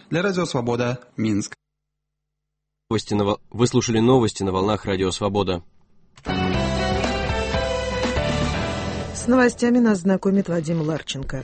для Радио Свобода, Минск. Вы слушали новости на волнах Радио Свобода. С новостями нас знакомит Вадим Ларченко.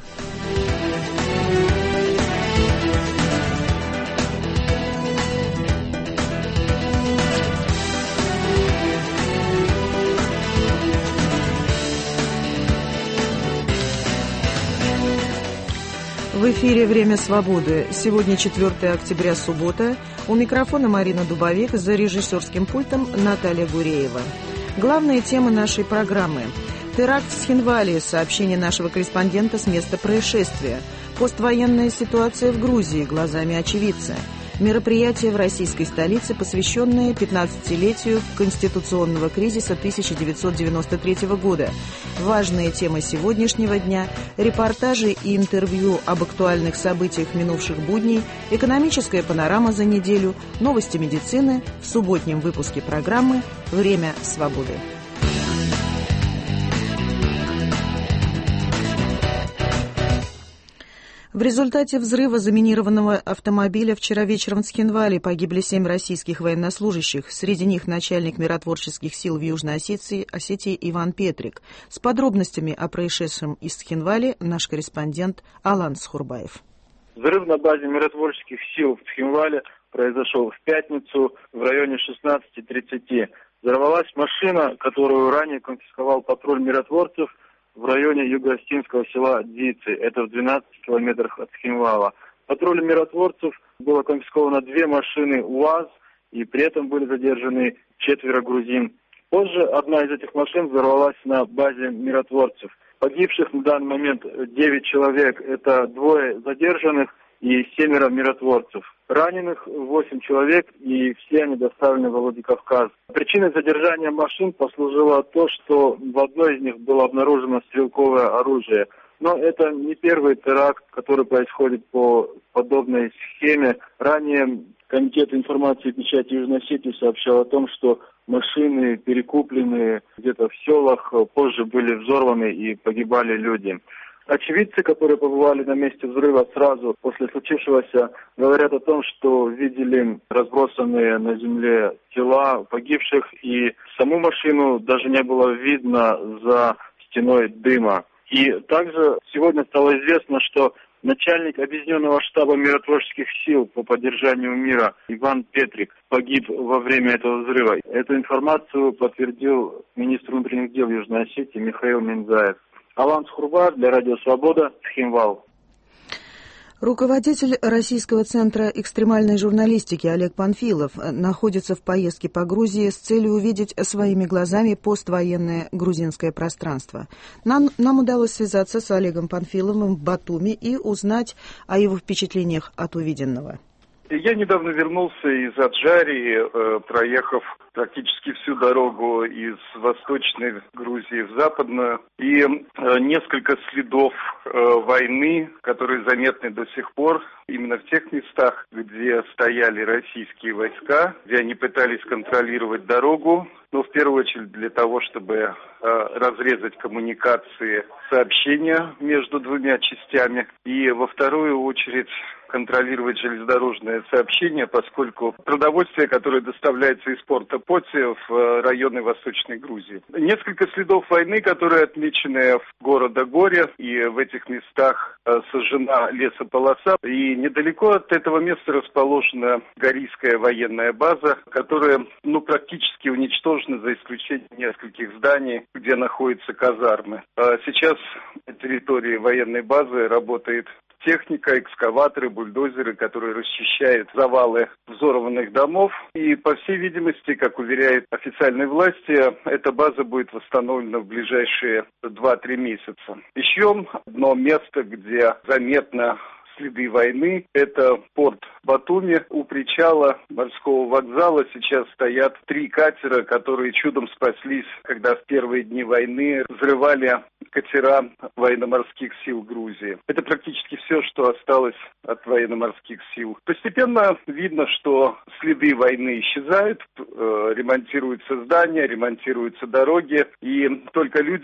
В эфире «Время свободы». Сегодня 4 октября, суббота. У микрофона Марина Дубовик, за режиссерским пультом Наталья Гуреева. Главные темы нашей программы. Теракт в Схинвали, сообщение нашего корреспондента с места происшествия. Поствоенная ситуация в Грузии, глазами очевидца. Мероприятие в российской столице, посвященное 15-летию конституционного кризиса 1993 года. Важные темы сегодняшнего дня, репортажи и интервью об актуальных событиях минувших будней, экономическая панорама за неделю, новости медицины в субботнем выпуске программы «Время свободы». В результате взрыва заминированного автомобиля вчера вечером в Схинвали погибли 7 российских военнослужащих, среди них начальник миротворческих сил в Южной Осетии Иван Петрик. С подробностями о происшедшем из Схинвали наш корреспондент Алан Схурбаев. Взрыв на базе миротворческих сил в Схинвали произошел в пятницу в районе 16:30. Взорвалась машина, которую ранее конфисковал патруль миротворцев в районе юго-остинского села Дицы, это в 12 километрах от Схинвала. Патрулем миротворцев было конфисковано 2 машины УАЗ, и при этом были задержаны 4 грузин. Позже одна из этих машин взорвалась на базе миротворцев. Погибших на данный момент 9 человек, это 2 задержанных и 7 миротворцев. Раненых 8 человек, и все они доставлены в Владикавказ. Причиной задержания машин послужило то, что в одной из них было обнаружено стрелковое оружие. Но это не первый теракт, который происходит по подобной схеме. Ранее Комитет информации и печати Южной Осетии сообщал о том, что машины, перекупленные где-то в селах, позже были взорваны и погибали люди. Очевидцы, которые побывали на месте взрыва сразу после случившегося, говорят о том, что видели разбросанные на земле тела погибших, и саму машину даже не было видно за стеной дыма. И также сегодня стало известно, что начальник Объединенного штаба миротворческих сил по поддержанию мира Иван Петрик погиб во время этого взрыва. Эту информацию подтвердил министр внутренних дел Южной Осетии Михаил Минзаев. Алан Схурбаев для Радио Свобода, Схинвал. Руководитель Российского центра экстремальной журналистики Олег Панфилов находится в поездке по Грузии с целью увидеть своими глазами поствоенное грузинское пространство. Нам удалось связаться с Олегом Панфиловым в Батуми и узнать о его впечатлениях от увиденного. Я недавно вернулся из Аджарии, проехав практически всю дорогу из восточной Грузии в западную. И несколько следов войны, которые заметны до сих пор, именно в тех местах, где стояли российские войска, где они пытались контролировать дорогу, но в первую очередь для того, чтобы разрезать коммуникации, сообщения между двумя частями, и во вторую очередь контролировать железнодорожное сообщение, поскольку продовольствие, которое доставляется из порта Поти в районы Восточной Грузии. Несколько следов войны, которые отмечены в городе Горе, и в этих местах сожжена лесополоса. И недалеко от этого места расположена Горийская военная база, которая практически уничтожена, за исключением нескольких зданий, где находятся казармы. Сейчас на территории военной базы работает техника, экскаваторы, бульдозеры, которые расчищают завалы взорванных домов. И, по всей видимости, как уверяют официальные власти, эта база будет восстановлена в ближайшие 2-3 месяца. Еще одно место, где заметно следы войны, это порт Батуми. У причала морского вокзала сейчас стоят 3 катера, которые чудом спаслись, когда в первые дни войны взрывали катера военно-морских сил Грузии. Это практически все, что осталось от военно-морских сил. Постепенно видно, что следы войны исчезают, ремонтируются здания, ремонтируются дороги, и только люди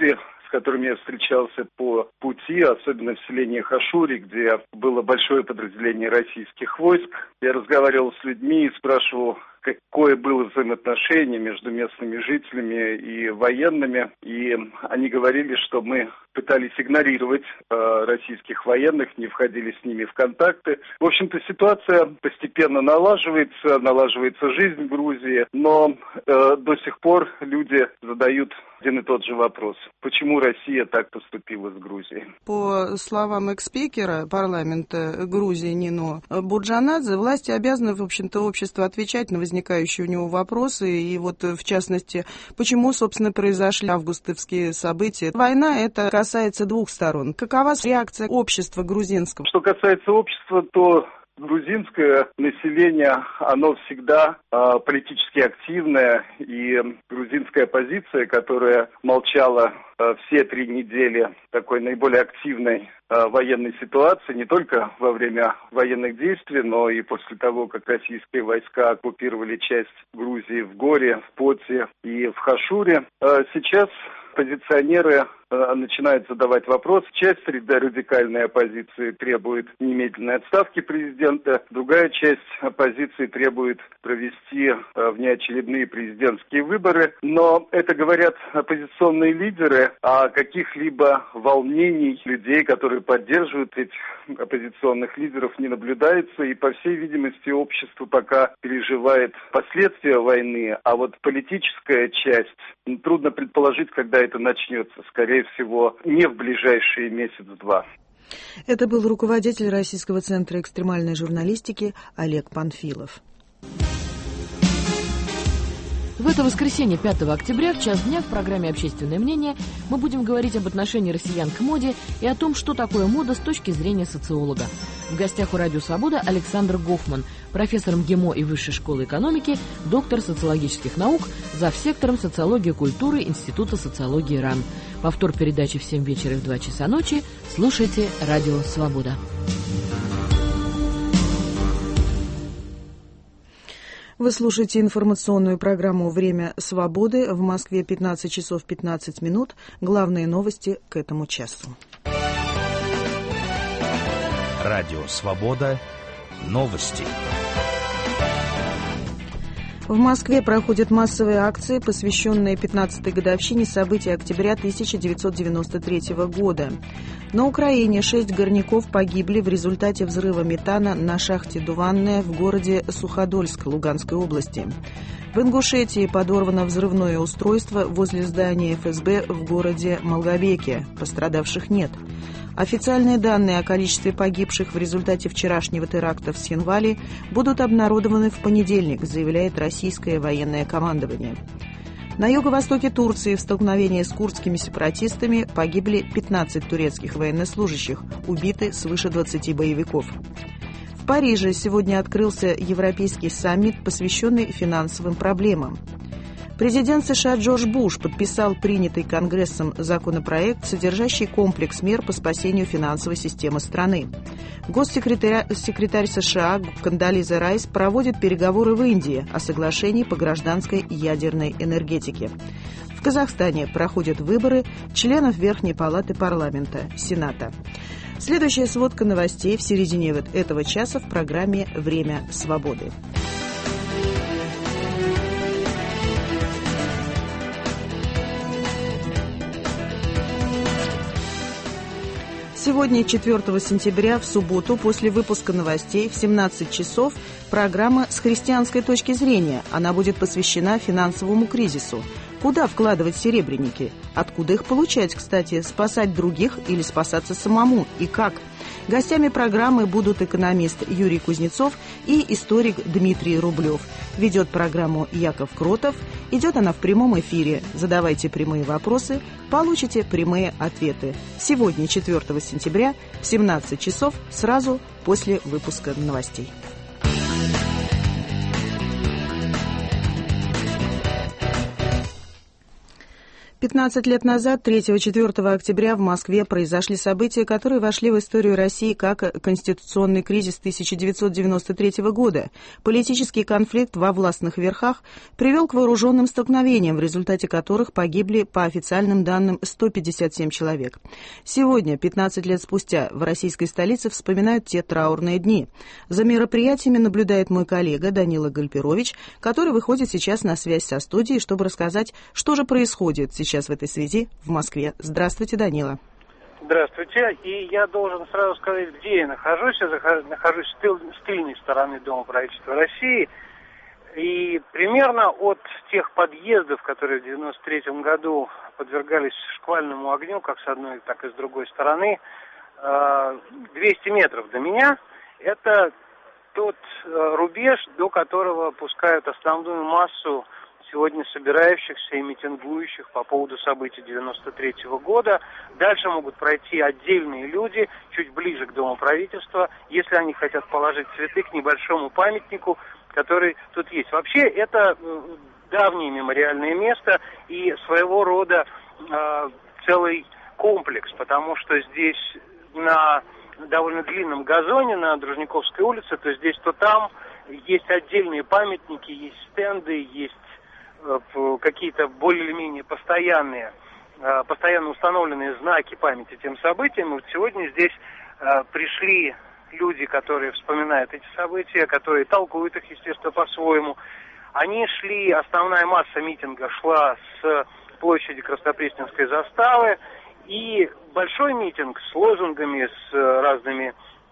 с которыми я встречался по пути, особенно в селении Хашури, где было большое подразделение российских войск. Я разговаривал с людьми и спрашивал, какое было взаимоотношение между местными жителями и военными. И они говорили, что мы пытались игнорировать российских военных, не входили с ними в контакты. В общем-то, ситуация постепенно налаживается жизнь в Грузии, но до сих пор люди задают один и тот же вопрос. Почему Россия так поступила с Грузией? По словам экс-спикера парламента Грузии Нино Бурджанадзе, власти обязаны, в общем-то, обществу отвечать на возникающие у него вопросы. И вот, в частности, почему, собственно, произошли августовские события. Война, это касается двух сторон. Какова реакция общества грузинского? Что касается общества, то грузинское население, оно всегда политически активное, и грузинская оппозиция, которая молчала все 3 недели такой наиболее активной военной ситуации, не только во время военных действий, но и после того, как российские войска оккупировали часть Грузии в Горе, в Поте и в Хашуре. Сейчас оппозиционеры начинают задавать вопрос. Часть радикальной оппозиции требует немедленной отставки президента, другая часть оппозиции требует провести внеочередные президентские выборы. Но это говорят оппозиционные лидеры, а каких-либо волнений людей, которые поддерживают этих оппозиционных лидеров, не наблюдается. И, по всей видимости, общество пока переживает последствия войны, а вот политическая часть, трудно предположить, когда это начнется. Скорее всего, не в ближайшие месяц-два. Это был руководитель Российского центра экстремальной журналистики Олег Панфилов. В это воскресенье, 5 октября, в час дня в программе «Общественное мнение» мы будем говорить об отношении россиян к моде и о том, что такое мода с точки зрения социолога. В гостях у «Радио Свобода» Александр Гофман, профессор МГИМО и Высшей школы экономики, доктор социологических наук, завсектором социологии и культуры Института социологии РАН. Повтор передачи в 7 вечера и в 2 часа ночи. Слушайте «Радио Свобода». Вы слушаете информационную программу «Время свободы». В Москве 15 часов 15 минут. Главные новости к этому часу. Радио «Свобода». Новости. В Москве проходят массовые акции, посвященные 15-й годовщине событий октября 1993 года. На Украине 6 горняков погибли в результате взрыва метана на шахте «Дуванная» в городе Суходольск Луганской области. В Ингушетии подорвано взрывное устройство возле здания ФСБ в городе Малгобеке. Пострадавших нет. Официальные данные о количестве погибших в результате вчерашнего теракта в Схинвали будут обнародованы в понедельник, заявляет российское военное командование. На юго-востоке Турции в столкновении с курдскими сепаратистами погибли 15 турецких военнослужащих, убиты свыше 20 боевиков. В Париже сегодня открылся Европейский саммит, посвященный финансовым проблемам. Президент США Джордж Буш подписал принятый Конгрессом законопроект, содержащий комплекс мер по спасению финансовой системы страны. Госсекретарь США Кондолиза Райс проводит переговоры в Индии о соглашении по гражданской ядерной энергетике. В Казахстане проходят выборы членов Верхней палаты парламента, Сената. Следующая сводка новостей в середине этого часа в программе «Время свободы». Сегодня, 4 сентября, в субботу, после выпуска новостей в 17 часов, программа «С христианской точки зрения». Она будет посвящена финансовому кризису. Куда вкладывать серебряники? Откуда их получать, кстати? Спасать других или спасаться самому? И как? Гостями программы будут экономист Юрий Кузнецов и историк Дмитрий Рублев. Ведет программу Яков Кротов. Идет она в прямом эфире. Задавайте прямые вопросы, получите прямые ответы. Сегодня, 4 сентября, в 17 часов, сразу после выпуска новостей. 15 лет назад, 3-4 октября, в Москве произошли события, которые вошли в историю России как конституционный кризис 1993 года. Политический конфликт во властных верхах привел к вооруженным столкновениям, в результате которых погибли, по официальным данным, 157 человек. Сегодня, 15 лет спустя, в российской столице вспоминают те траурные дни. За мероприятиями наблюдает мой коллега Данила Гальперович, который выходит сейчас на связь со студией, чтобы рассказать, что же происходит сейчас в этой связи в Москве. Здравствуйте, Данила. Здравствуйте. И я должен сразу сказать, где я нахожусь. Я нахожусь с тыльной стороны Дома правительства России. И примерно от тех подъездов, которые в 1993 году подвергались шквальному огню, как с одной, так и с другой стороны, 200 метров до меня, это тот рубеж, до которого пускают основную массу сегодня собирающихся и митингующих по поводу событий 93 года. Дальше могут пройти отдельные люди, чуть ближе к Дому правительства, если они хотят положить цветы к небольшому памятнику, который тут есть. Вообще, это давнее мемориальное место и своего рода целый комплекс, потому что здесь на довольно длинном газоне на Дружниковской улице, то здесь, то там есть отдельные памятники, есть стенды, есть какие-то более-менее постоянно установленные знаки памяти тем событиям. Вот сегодня здесь пришли люди, которые вспоминают эти события, которые толкуют их, естественно, по-своему. Они шли, основная масса митинга шла с площади Краснопресненской заставы, и большой митинг с лозунгами, с разными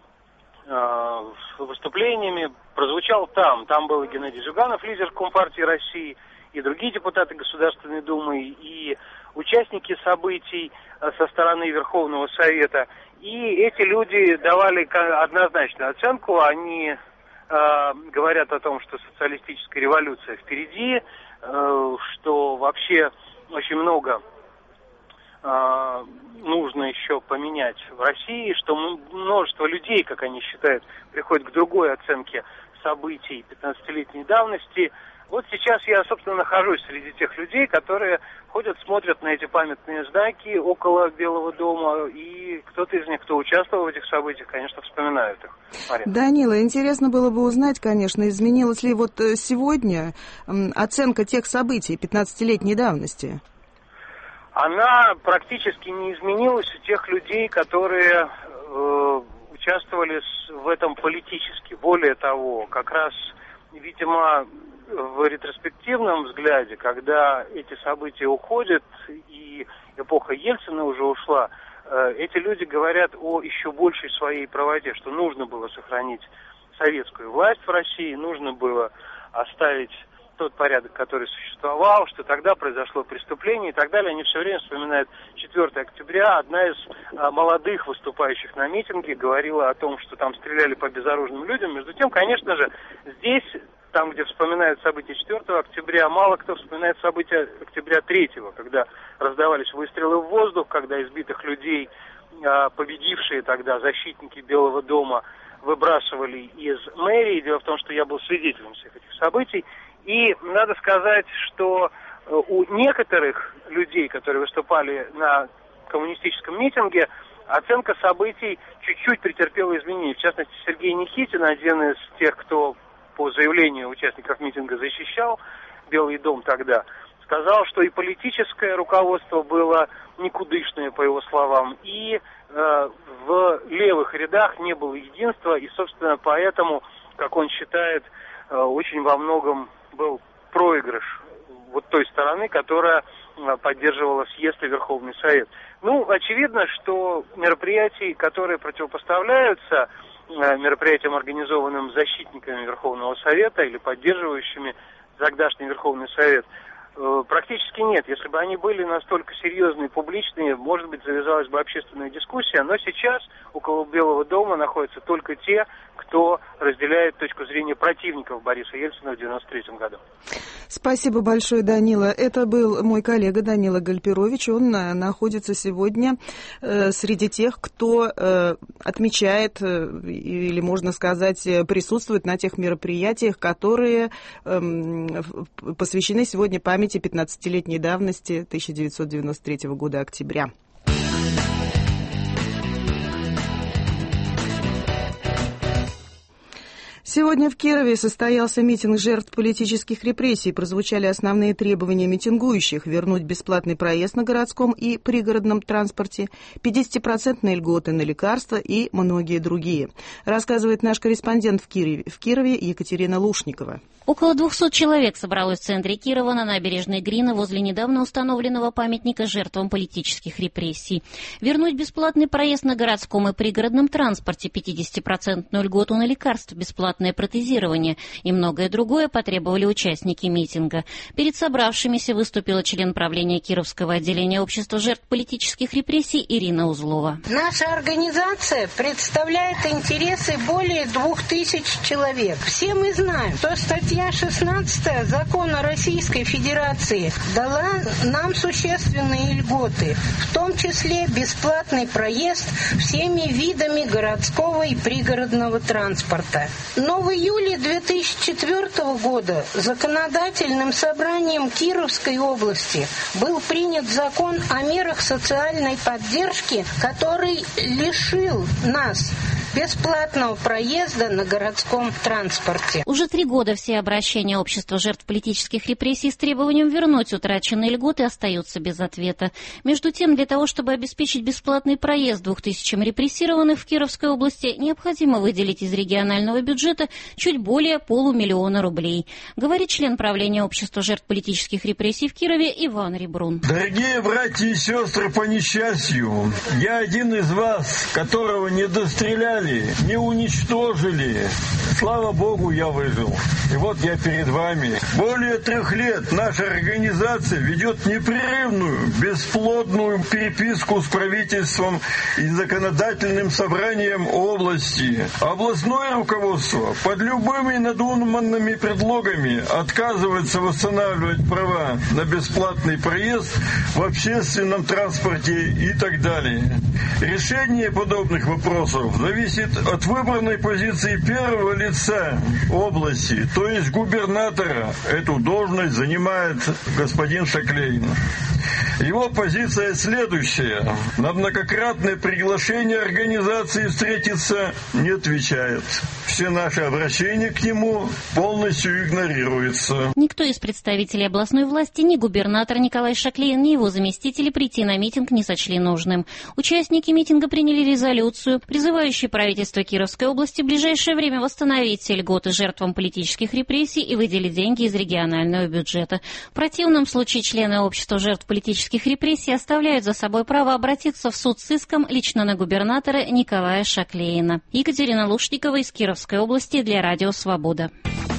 выступлениями прозвучал там. Там был и Геннадий Зюганов, лидер Компартии России, и другие депутаты Государственной Думы, и участники событий со стороны Верховного Совета. И эти люди давали однозначную оценку. Они говорят о том, что социалистическая революция впереди, что вообще очень много нужно еще поменять в России, что множество людей, как они считают, приходят к другой оценке событий 15-летней давности. Вот сейчас я, собственно, нахожусь среди тех людей, которые ходят, смотрят на эти памятные знаки около Белого дома, и кто-то из них, кто участвовал в этих событиях, конечно, вспоминает их. Марина. Данила, интересно было бы узнать, конечно, изменилась ли вот сегодня оценка тех событий 15-летней давности? Она практически не изменилась у тех людей, которые участвовали в этом политически. Более того, как раз, видимо, в ретроспективном взгляде, когда эти события уходят и эпоха Ельцина уже ушла, эти люди говорят о еще большей своей правоте, что нужно было сохранить советскую власть в России, нужно было оставить тот порядок, который существовал, что тогда произошло преступление и так далее. Они все время вспоминают 4 октября. Одна из молодых выступающих на митинге говорила о том, что там стреляли по безоружным людям. Между тем, конечно же, здесь, там, где вспоминают события 4 октября, мало кто вспоминает события октября 3, когда раздавались выстрелы в воздух, когда избитых людей, победившие тогда защитники Белого дома, выбрасывали из мэрии. Дело в том, что я был свидетелем всех этих событий. И надо сказать, что у некоторых людей, которые выступали на коммунистическом митинге, оценка событий чуть-чуть претерпела изменения. В частности, Сергей Никитин, один из тех, кто по заявлению участников митинга защищал Белый дом тогда, сказал, что и политическое руководство было никудышное, по его словам, и в левых рядах не было единства, и, собственно, поэтому, как он считает, очень во многом был проигрыш вот той стороны, которая поддерживала съезд и Верховный Совет. Ну, очевидно, что мероприятия, которые противопоставляются мероприятиям, организованным защитниками Верховного Совета или поддерживающими тогдашний Верховный Совет, практически нет. Если бы они были настолько серьезные, публичные, может быть, завязалась бы общественная дискуссия, но сейчас около Белого дома находятся только те, кто разделяет точку зрения противников Бориса Ельцина в 1993 году. Спасибо большое, Данила. Это был мой коллега Данила Гальперович. Он находится сегодня среди тех, кто отмечает, или, можно сказать, присутствует на тех мероприятиях, которые посвящены сегодня памяти 15-летней давности 1993 года октября. Сегодня в Кирове состоялся митинг жертв политических репрессий. Прозвучали основные требования митингующих: вернуть бесплатный проезд на городском и пригородном транспорте, 50% льготы на лекарства и многие другие. Рассказывает наш корреспондент в Кирове Екатерина Лушникова. Около 200 человек собралось в центре Кирова на набережной Грина возле недавно установленного памятника жертвам политических репрессий. Вернуть бесплатный проезд на городском и пригородном транспорте, 50% льготу на лекарства, бесплатное протезирование и многое другое потребовали участники митинга. Перед собравшимися выступила член правления Кировского отделения общества жертв политических репрессий Ирина Узлова. Наша организация представляет интересы более 2000 человек. Все мы знаем, что статья 16 Закона Российской Федерации дала нам существенные льготы, в том числе бесплатный проезд всеми видами городского и пригородного транспорта. Но в июле 2004 года законодательным собранием Кировской области был принят закон о мерах социальной поддержки, который лишил нас бесплатного проезда на городском транспорте. Уже 3 года все обращения общества жертв политических репрессий с требованием вернуть утраченные льготы остаются без ответа. Между тем, для того, чтобы обеспечить бесплатный проезд 2000 репрессированных в Кировской области, необходимо выделить из регионального бюджета чуть более 500 000 рублей, говорит член правления общества жертв политических репрессий в Кирове Иван Ребрун. Дорогие братья и сестры по несчастью, я один из вас, которого не достреляли, не уничтожили. Слава Богу, я выжил. И вот я перед вами. Более 3 лет наша организация ведет непрерывную, бесплодную переписку с правительством и законодательным собранием области. Областное руководство под любыми надуманными предлогами отказывается восстанавливать права на бесплатный проезд в общественном транспорте и так далее. Решение подобных вопросов зависит от выбранной позиции первого лица области, то есть губернатора. Эту должность занимает господин Шаклейн. Его позиция следующая. На многократное приглашение организации встретиться не отвечает. Все наши обращения к нему полностью игнорируются. Никто из представителей областной власти, ни губернатор Николай Шаклейн, ни его заместители прийти на митинг не сочли нужным. Участники митинга приняли резолюцию, призывающую правительство Кировской области в ближайшее время восстановить все льготы жертвам политических репрессий и выделить деньги из регионального бюджета. В противном случае члены общества жертв политических репрессий оставляют за собой право обратиться в суд с иском лично на губернатора Николая Шаклейна. Екатерина Лушникова из Кировской области для Радио Свобода.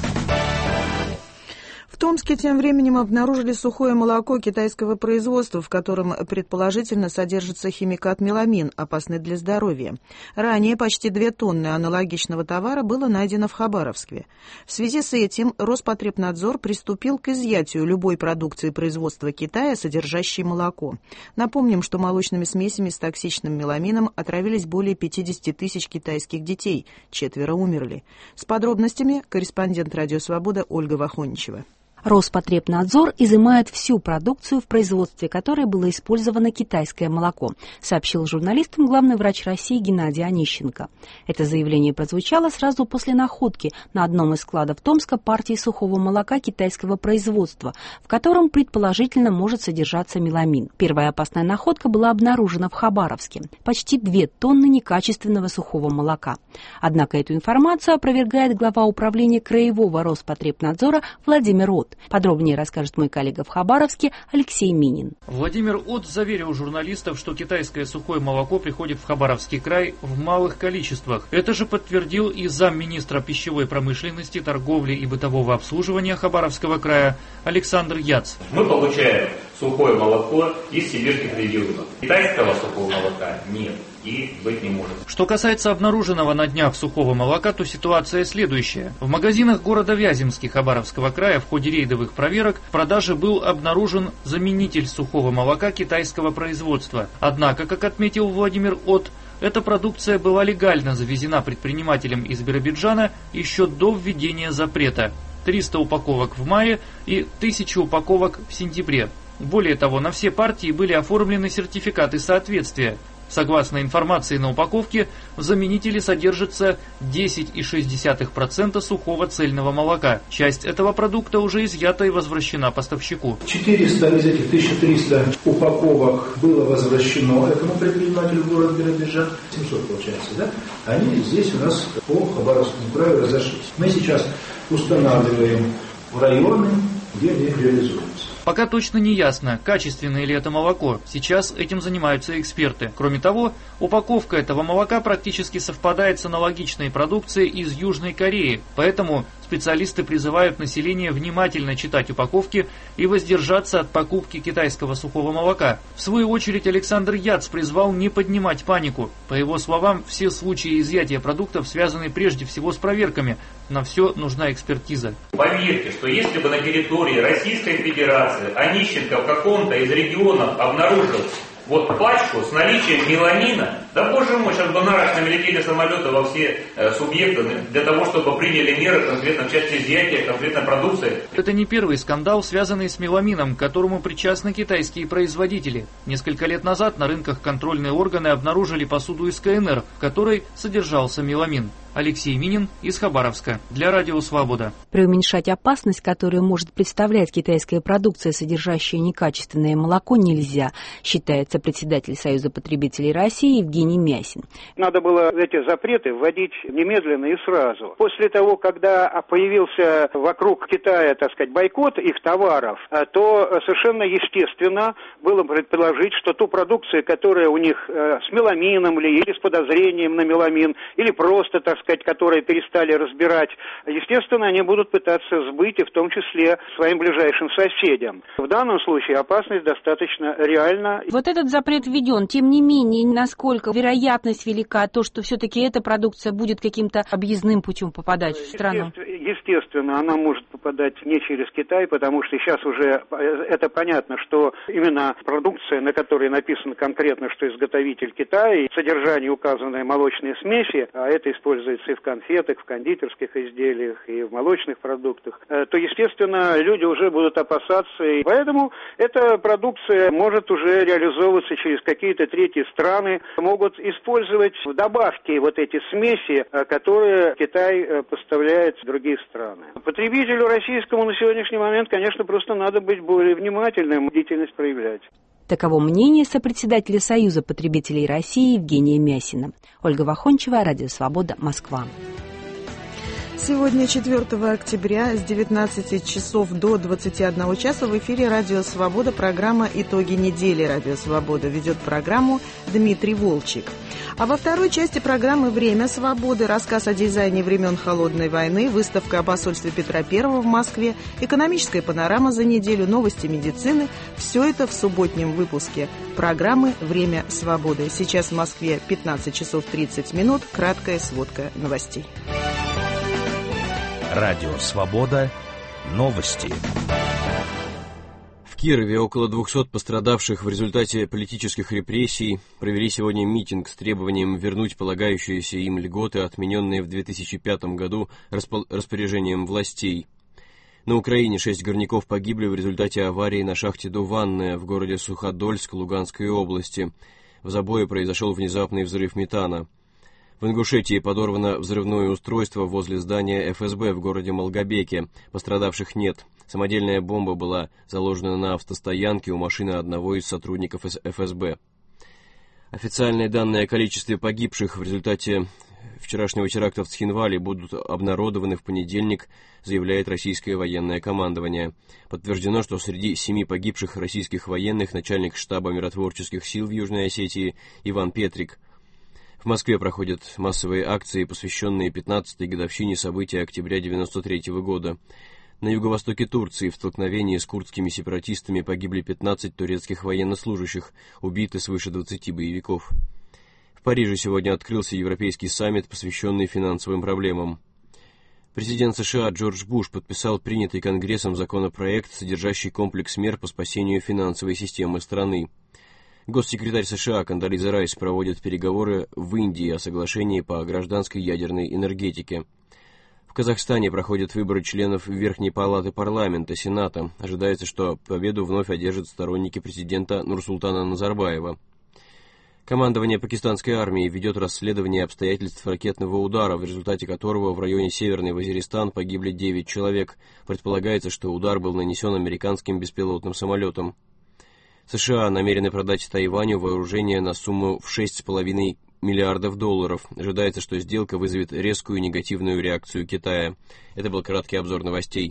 В Томске тем временем обнаружили сухое молоко китайского производства, в котором предположительно содержится химикат меламин, опасный для здоровья. Ранее почти 2 тонны аналогичного товара было найдено в Хабаровске. В связи с этим Роспотребнадзор приступил к изъятию любой продукции производства Китая, содержащей молоко. Напомним, что молочными смесями с токсичным меламином отравились более 50 000 китайских детей, 4 умерли. С подробностями корреспондент Радио Свобода Ольга Вахоничева. Роспотребнадзор изымает всю продукцию, в производстве которой было использовано китайское молоко, сообщил журналистам главный врач России Геннадий Онищенко. Это заявление прозвучало сразу после находки на одном из складов Томска партии сухого молока китайского производства, в котором предположительно может содержаться меламин. Первая опасная находка была обнаружена в Хабаровске. Почти 2 тонны некачественного сухого молока. Однако эту информацию опровергает глава управления краевого Роспотребнадзора Владимир От. Подробнее расскажет мой коллега в Хабаровске Алексей Минин. Владимир От заверил журналистов, что китайское сухое молоко приходит в Хабаровский край в малых количествах. Это же подтвердил и замминистра пищевой промышленности, торговли и бытового обслуживания Хабаровского края Александр Яц. Мы получаем сухое молоко из сибирских регионов. Китайского сухого молока нет. и быть не может. Что касается обнаруженного на днях сухого молока, то ситуация следующая. В магазинах города Вяземский Хабаровского края в ходе рейдовых проверок в продаже был обнаружен заменитель сухого молока китайского производства. Однако, как отметил Владимир От, эта продукция была легально завезена предпринимателем из Биробиджана еще до введения запрета. 300 упаковок в мае и 1000 упаковок в сентябре. Более того, на все партии были оформлены сертификаты соответствия. Согласно информации на упаковке, в заменителе содержится 10,6% сухого цельного молока. Часть этого продукта уже изъята и возвращена поставщику. 400 из этих 1300 упаковок было возвращено этому предпринимателю города Биробиджан. 700 получается, да? Они здесь у нас по Хабаровскому краю разошлись. Мы сейчас устанавливаем районы, где они реализуются. Пока точно не ясно, качественное ли это молоко. Сейчас этим занимаются эксперты. Кроме того, упаковка этого молока практически совпадает с аналогичной продукцией из Южной Кореи. Поэтому специалисты призывают население внимательно читать упаковки и воздержаться от покупки китайского сухого молока. В свою очередь Александр Яц призвал не поднимать панику. По его словам, все случаи изъятия продуктов связаны прежде всего с проверками. На все нужна экспертиза. Поверьте, что если бы на территории Российской Федерации Онищенко в каком-то из регионов обнаружил пачку с наличием меламина, да боже мой, сейчас бы нарочно летели самолеты во все субъекты для того, чтобы приняли меры конкретно в части изъятия конкретной продукции. Это не первый скандал, связанный с меламином, к которому причастны китайские производители. Несколько лет назад на рынках контрольные органы обнаружили посуду из КНР, в которой содержался меламин. Алексей Минин из Хабаровска для Радио Свобода. Преуменьшать опасность, которую может представлять китайская продукция, содержащая некачественное молоко, нельзя, считается председатель Союза потребителей России Евгений Мясин. Надо было эти запреты вводить немедленно и сразу. После того, когда появился вокруг Китая, бойкот их товаров, то совершенно естественно было предположить, что ту продукцию, которая у них с меламином или с подозрением на меламин, или просто, которые перестали разбирать, естественно, они будут пытаться сбыть, и в том числе своим ближайшим соседям. В данном случае опасность достаточно реальна. Вот этот запрет введен, тем не менее, насколько вероятность велика, то, что все-таки эта продукция будет каким-то объездным путем попадать в страну? Естественно, она может попадать не через Китай, потому что сейчас уже это понятно, что именно продукция, на которой написано конкретно, что изготовитель Китай, содержание указанной молочной смеси, а это используется и в конфетах, в кондитерских изделиях, и в молочных продуктах, то, естественно, люди уже будут опасаться. И поэтому эта продукция может уже реализовываться через какие-то третьи страны, могут использовать в добавке эти смеси, которые Китай поставляет в другие страны. Потребителю российскому на сегодняшний момент, конечно, просто надо быть более внимательным, бдительность проявлять. Таково мнение сопредседателя Союза потребителей России Евгения Мясина. Ольга Вахончева, Радио Свобода, Москва. Сегодня, 4 октября, с 19 часов до 21 часа в эфире «Радио Свобода» программа «Итоги недели». «Радио Свобода» ведет программу Дмитрий Волчек. А во второй части программы «Время свободы» рассказ о дизайне времен Холодной войны, выставка о посольстве Петра I в Москве, экономическая панорама за неделю, новости медицины. Все это в субботнем выпуске программы «Время свободы». Сейчас в Москве 15 часов 30 минут. Краткая сводка новостей. Радио «Свобода». Новости. В Кирове около 200 пострадавших в результате политических репрессий провели сегодня митинг с требованием вернуть полагающиеся им льготы, отмененные в 2005 году распоряжением властей. На Украине 6 горняков погибли в результате аварии на шахте «Дуванная» в городе Суходольск Луганской области. В забое произошел внезапный взрыв метана. В Ингушетии подорвано взрывное устройство возле здания ФСБ в городе Малгобеке. Пострадавших нет. Самодельная бомба была заложена на автостоянке у машины одного из сотрудников ФСБ. Официальные данные о количестве погибших в результате вчерашнего теракта в Цхинвале будут обнародованы в понедельник, заявляет российское военное командование. Подтверждено, что среди 7 погибших российских военных начальник штаба миротворческих сил в Южной Осетии Иван Петрик. В Москве проходят массовые акции, посвященные 15-й годовщине событий октября 1993 года. На юго-востоке Турции в столкновении с курдскими сепаратистами погибли 15 турецких военнослужащих, убиты свыше 20 боевиков. В Париже сегодня открылся Европейский саммит, посвященный финансовым проблемам. Президент США Джордж Буш подписал принятый Конгрессом законопроект, содержащий комплекс мер по спасению финансовой системы страны. Госсекретарь США Кондолиза Райс проводит переговоры в Индии о соглашении по гражданской ядерной энергетике. В Казахстане проходят выборы членов Верхней палаты парламента, Сената. Ожидается, что победу вновь одержат сторонники президента Нурсултана Назарбаева. Командование пакистанской армии ведет расследование обстоятельств ракетного удара, в результате которого в районе Северный Вазиристан погибли 9 человек. Предполагается, что удар был нанесен американским беспилотным самолетом. США намерены продать Тайваню вооружение на сумму в $6,5 миллиардов. Ожидается, что сделка вызовет резкую негативную реакцию Китая. Это был краткий обзор новостей.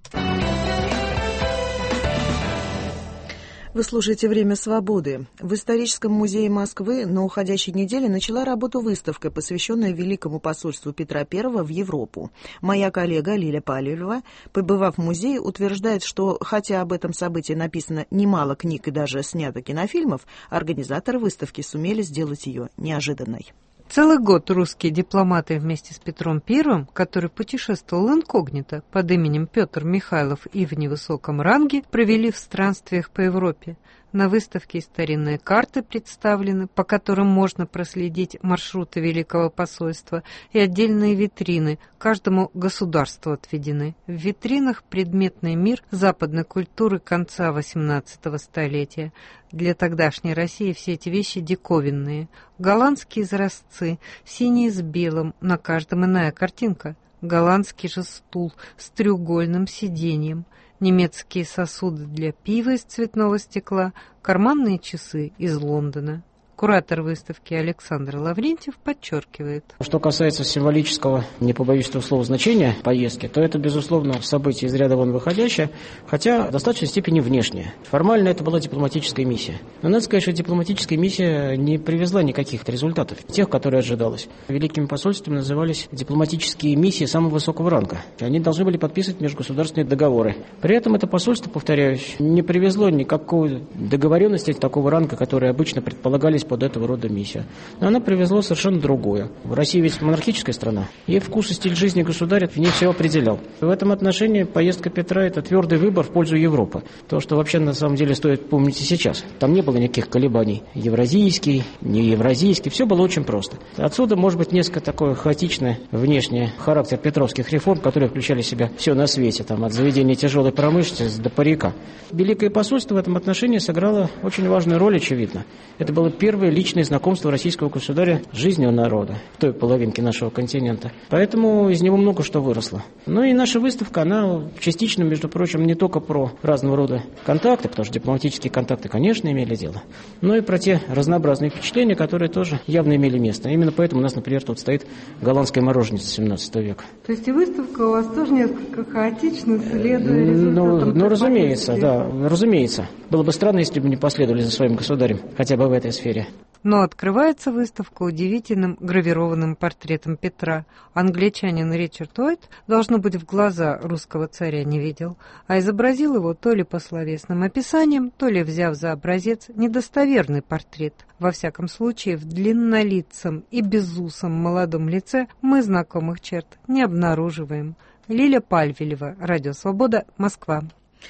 Вы слушаете «Время свободы». В Историческом музее Москвы на уходящей неделе начала работу выставка, посвященная Великому посольству Петра I в Европу. Моя коллега Лиля Палевлева, побывав в музее, утверждает, что, хотя об этом событии написано немало книг и даже снято кинофильмов, организаторы выставки сумели сделать ее неожиданной. Целый год русские дипломаты вместе с Петром I, который путешествовал инкогнито под именем Петр Михайлов и в невысоком ранге, провели в странствиях по Европе. На выставке и старинные карты представлены, по которым можно проследить маршруты Великого посольства, и отдельные витрины, каждому государству отведены. В витринах предметный мир западной культуры конца XVIII столетия. Для тогдашней России все эти вещи диковинные. Голландские изразцы, синие с белым, на каждом иная картинка. Голландский же стул с треугольным сиденьем. Немецкие сосуды для пива из цветного стекла, карманные часы из Лондона. Куратор выставки Александр Лаврентьев подчеркивает. Что касается символического, не побоюсь этого слова, значения поездки, то это, безусловно, событие из ряда вон выходящее, хотя в достаточной степени внешнее. Формально это была дипломатическая миссия. Но надо сказать, что дипломатическая миссия не привезла никаких результатов, тех, которые ожидалось. Великими посольствами назывались дипломатические миссии самого высокого ранга. Они должны были подписывать межгосударственные договоры. При этом это посольство, повторяюсь, не привезло никакой договоренности такого ранга, которые обычно предполагались под этого рода миссия. Но она привезла совершенно другое. Россия ведь монархическая страна, и вкус и стиль жизни государя в ней все определял. В этом отношении поездка Петра – это твердый выбор в пользу Европы. То, что вообще на самом деле стоит помнить и сейчас. Там не было никаких колебаний. Евразийский, не евразийский, все было очень просто. Отсюда, может быть, несколько такой хаотичный внешний характер петровских реформ, которые включали в себя все на свете, там, от заведения тяжелой промышленности до парика. Великое посольство в этом отношении сыграло очень важную роль, очевидно. Это было первое личное знакомство российского государя с жизнью народа в той половинке нашего континента. Поэтому из него много что выросло. Ну и наша выставка, она частично, между прочим, не только про разного рода контакты, потому что дипломатические контакты, конечно, имели дело, но и про те разнообразные впечатления, которые тоже явно имели место. Именно поэтому у нас, например, тут стоит голландская мороженица 17 века. То есть и выставка у вас тоже несколько хаотично, следуя результатам? Ну, разумеется, да, разумеется. Было бы странно, если бы не последовали за своим государем, хотя бы в этой сфере. Но открывается выставка удивительным гравированным портретом Петра. Англичанин Ричард Уайт, должно быть, в глаза русского царя не видел, а изобразил его то ли по словесным описаниям, то ли взяв за образец недостоверный портрет. Во всяком случае, в длиннолицем и безусом молодом лице мы знакомых черт не обнаруживаем. Лиля Пальвелева, Радио Свобода, Москва.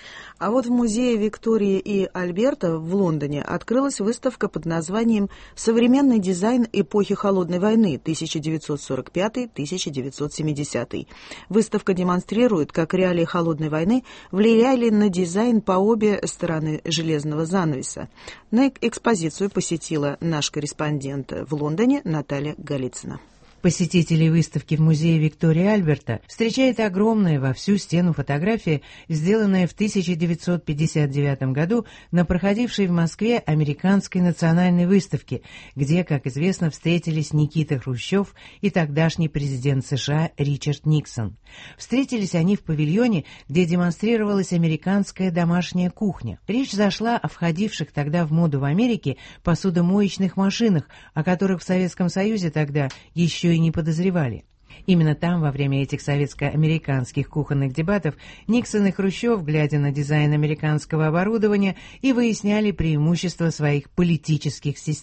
А вот в музее Виктории и Альберта в Лондоне открылась выставка под названием «Современный дизайн эпохи Холодной войны 1945-1970». Выставка демонстрирует, как реалии Холодной войны влияли на дизайн по обе стороны железного занавеса. На экспозицию посетила наш корреспондент в Лондоне Наталья Голицына. Посетителей выставки в музее Виктории и Альберта встречает огромная во всю стену фотография, сделанная в 1959 году на проходившей в Москве американской национальной выставке, где, как известно, встретились Никита Хрущев и тогдашний президент США Ричард Никсон. Встретились они в павильоне, где демонстрировалась американская домашняя кухня. Речь зашла о входивших тогда в моду в Америке посудомоечных машинах, о которых в Советском Союзе тогда еще и не подозревали. Именно там, во время этих советско-американских кухонных дебатов, Никсон и Хрущев, глядя на дизайн американского оборудования, и выясняли преимущества своих политических систем.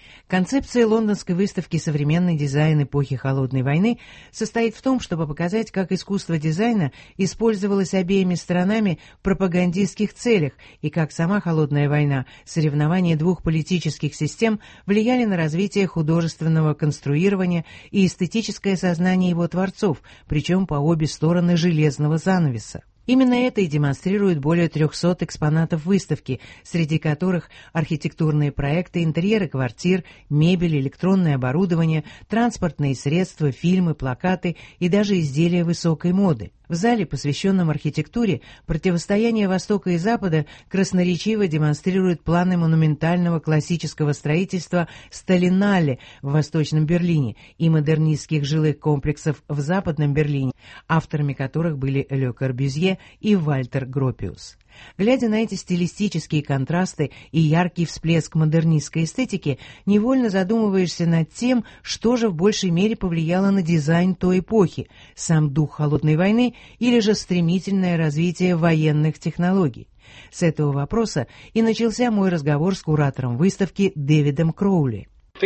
Концепция лондонской выставки «Современный дизайн эпохи Холодной войны» состоит в том, чтобы показать, как искусство дизайна использовалось обеими сторонами в пропагандистских целях и как сама Холодная война, соревнования двух политических систем, влияли на развитие художественного конструирования и эстетическое сознание его творцов, причем по обе стороны железного занавеса. Именно это и демонстрирует более 300 экспонатов выставки, среди которых архитектурные проекты, интерьеры квартир, мебель, электронное оборудование, транспортные средства, фильмы, плакаты и даже изделия высокой моды. В зале, посвященном архитектуре, противостояние Востока и Запада красноречиво демонстрирует планы монументального классического строительства Сталинале в Восточном Берлине и модернистских жилых комплексов в Западном Берлине, авторами которых были Ле Корбюзье и Вальтер Гропиус. Глядя на эти стилистические контрасты и яркий всплеск модернистской эстетики, невольно задумываешься над тем, что же в большей мере повлияло на дизайн той эпохи – сам дух Холодной войны или же стремительное развитие военных технологий. С этого вопроса и начался мой разговор с куратором выставки Дэвидом Кроули.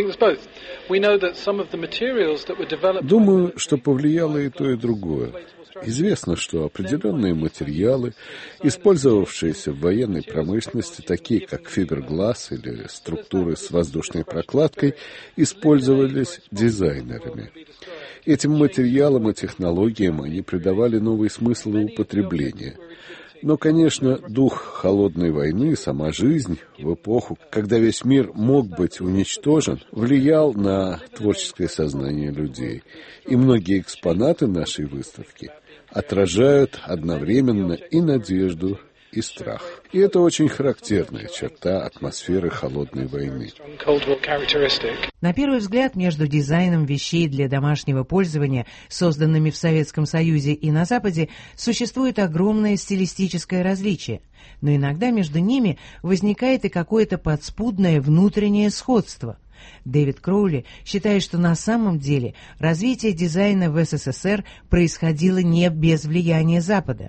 Думаю, что повлияло и то, и другое. Известно, что определенные материалы, использовавшиеся в военной промышленности, такие как фибергласс или структуры с воздушной прокладкой, использовались дизайнерами. Этим материалам и технологиям они придавали новый смысл и употребление. Но, конечно, дух Холодной войны, сама жизнь в эпоху, когда весь мир мог быть уничтожен, влиял на творческое сознание людей. И многие экспонаты нашей выставки отражают одновременно и надежду, и страх. И это очень характерная черта атмосферы Холодной войны. На первый взгляд, между дизайном вещей для домашнего пользования, созданными в Советском Союзе и на Западе, существует огромное стилистическое различие. Но иногда между ними возникает и какое-то подспудное внутреннее сходство. Дэвид Кроули считает, что на самом деле развитие дизайна в СССР происходило не без влияния Запада.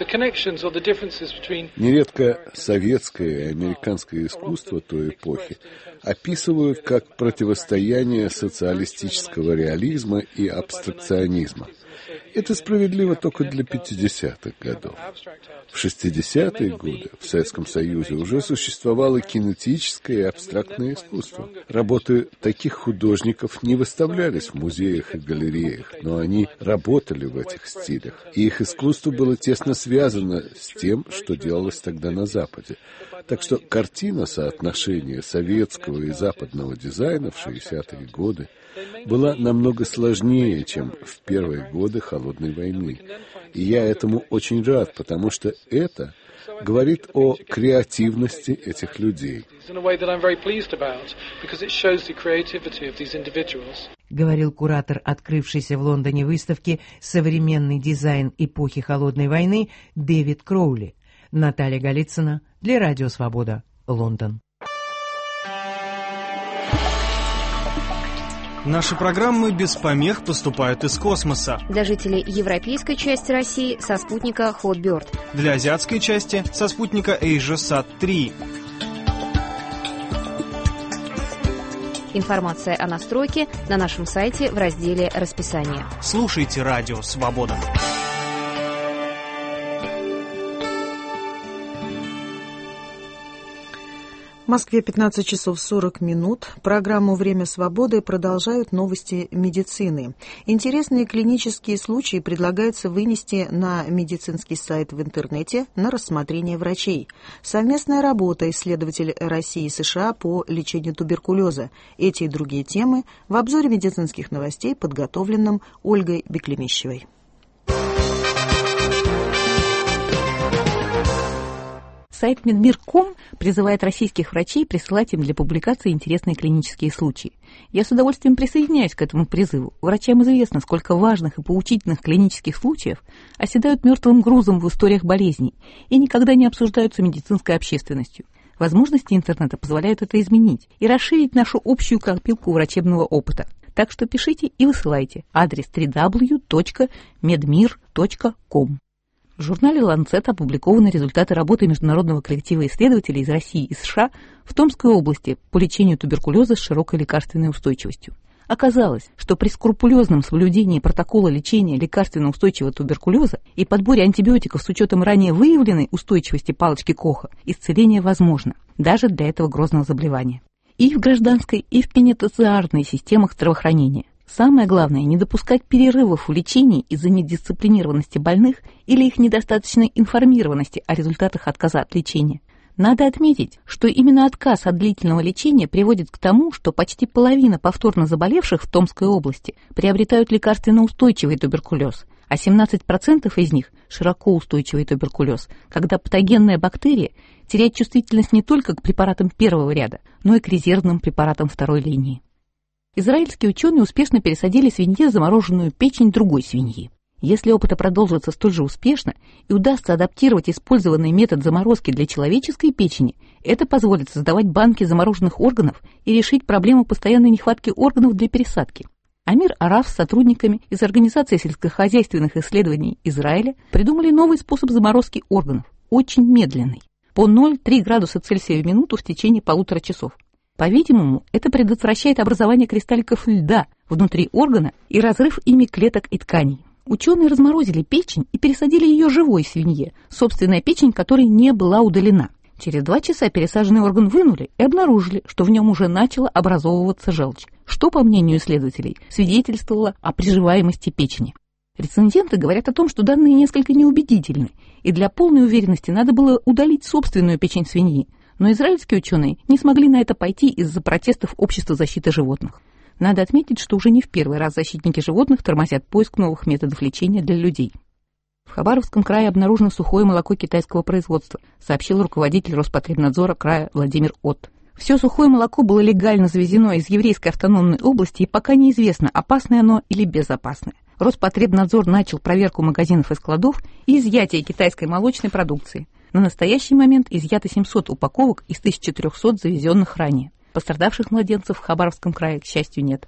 Нередко советское и американское искусство той эпохи описывают как противостояние социалистического реализма и абстракционизма. Это справедливо только для 50-х годов. В 60-е годы в Советском Союзе уже существовало кинетическое и абстрактное искусство. Работы таких художников не выставлялись в музеях и галереях, но они работали в этих стилях. И их искусство было тесно связано с тем, что делалось тогда на Западе. Так что картина соотношения советского и западного дизайна в 60-е годы была намного сложнее, чем в первые годы Холодной войны. И я этому очень рад, потому что это говорит о креативности этих людей. Говорил куратор открывшейся в Лондоне выставки «Современный дизайн эпохи Холодной войны» Дэвид Кроули. Наталья Голицына для Радио Свобода, Лондон. Наши программы без помех поступают из космоса. Для жителей европейской части России со спутника Hotbird. Для азиатской части со спутника AsiaSat-3. Информация о настройке на нашем сайте в разделе «Расписание». Слушайте Радио Свобода. В Москве 15 часов 40 минут. Программу «Время свободы» продолжают новости медицины. Интересные клинические случаи предлагается вынести на медицинский сайт в интернете на рассмотрение врачей. Совместная работа исследователей России и США по лечению туберкулеза. Эти и другие темы в обзоре медицинских новостей, подготовленном Ольгой Беклемищевой. Сайт Медмир.ком призывает российских врачей присылать им для публикации интересные клинические случаи. Я с удовольствием присоединяюсь к этому призыву. Врачам известно, сколько важных и поучительных клинических случаев оседают мертвым грузом в историях болезней и никогда не обсуждаются медицинской общественностью. Возможности интернета позволяют это изменить и расширить нашу общую копилку врачебного опыта. Так что пишите и высылайте. Адрес www.medmir.com. В журнале «Ланцет» опубликованы результаты работы международного коллектива исследователей из России и США в Томской области по лечению туберкулеза с широкой лекарственной устойчивостью. Оказалось, что при скрупулезном соблюдении протокола лечения лекарственно-устойчивого туберкулеза и подборе антибиотиков с учетом ранее выявленной устойчивости палочки Коха исцеление возможно, даже для этого грозного заболевания. И в гражданской, и в пенитенциарной системах здравоохранения. Самое главное – не допускать перерывов в лечении из-за недисциплинированности больных или их недостаточной информированности о результатах отказа от лечения. Надо отметить, что именно отказ от длительного лечения приводит к тому, что почти половина повторно заболевших в Томской области приобретают лекарственно-устойчивый туберкулез, а 17% из них – широко устойчивый туберкулез, когда патогенная бактерия теряет чувствительность не только к препаратам первого ряда, но и к резервным препаратам второй линии. Израильские ученые успешно пересадили свинье замороженную печень другой свиньи. Если опыты продолжатся столь же успешно и удастся адаптировать использованный метод заморозки для человеческой печени, это позволит создавать банки замороженных органов и решить проблему постоянной нехватки органов для пересадки. Амир Араф с сотрудниками из Организации сельскохозяйственных исследований Израиля придумали новый способ заморозки органов, очень медленный, по 0,3 градуса Цельсия в минуту в течение 1,5 часов. По-видимому, это предотвращает образование кристалликов льда внутри органа и разрыв ими клеток и тканей. Ученые разморозили печень и пересадили ее живой свинье, собственная печень которой не была удалена. Через 2 часа пересаженный орган вынули и обнаружили, что в нем уже начала образовываться желчь, что, по мнению исследователей, свидетельствовало о приживаемости печени. Рецензенты говорят о том, что данные несколько неубедительны, и для полной уверенности надо было удалить собственную печень свиньи, но израильские ученые не смогли на это пойти из-за протестов Общества защиты животных. Надо отметить, что уже не в первый раз защитники животных тормозят поиск новых методов лечения для людей. В Хабаровском крае обнаружено сухое молоко китайского производства, сообщил руководитель Роспотребнадзора края Владимир Отт. Все сухое молоко было легально завезено из еврейской автономной области, и пока неизвестно, опасное оно или безопасное. Роспотребнадзор начал проверку магазинов и складов и изъятие китайской молочной продукции. На настоящий момент изъято 700 упаковок из 1400 завезенных ранее. Пострадавших младенцев в Хабаровском крае, к счастью, нет.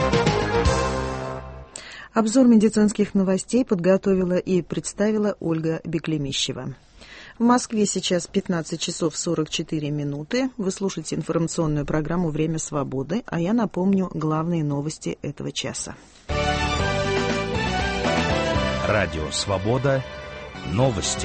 Обзор медицинских новостей подготовила и представила Ольга Беклемищева. В Москве сейчас 15 часов 44 минуты. Вы слушаете информационную программу «Время свободы», а я напомню главные новости этого часа. Радио «Свобода». Новости.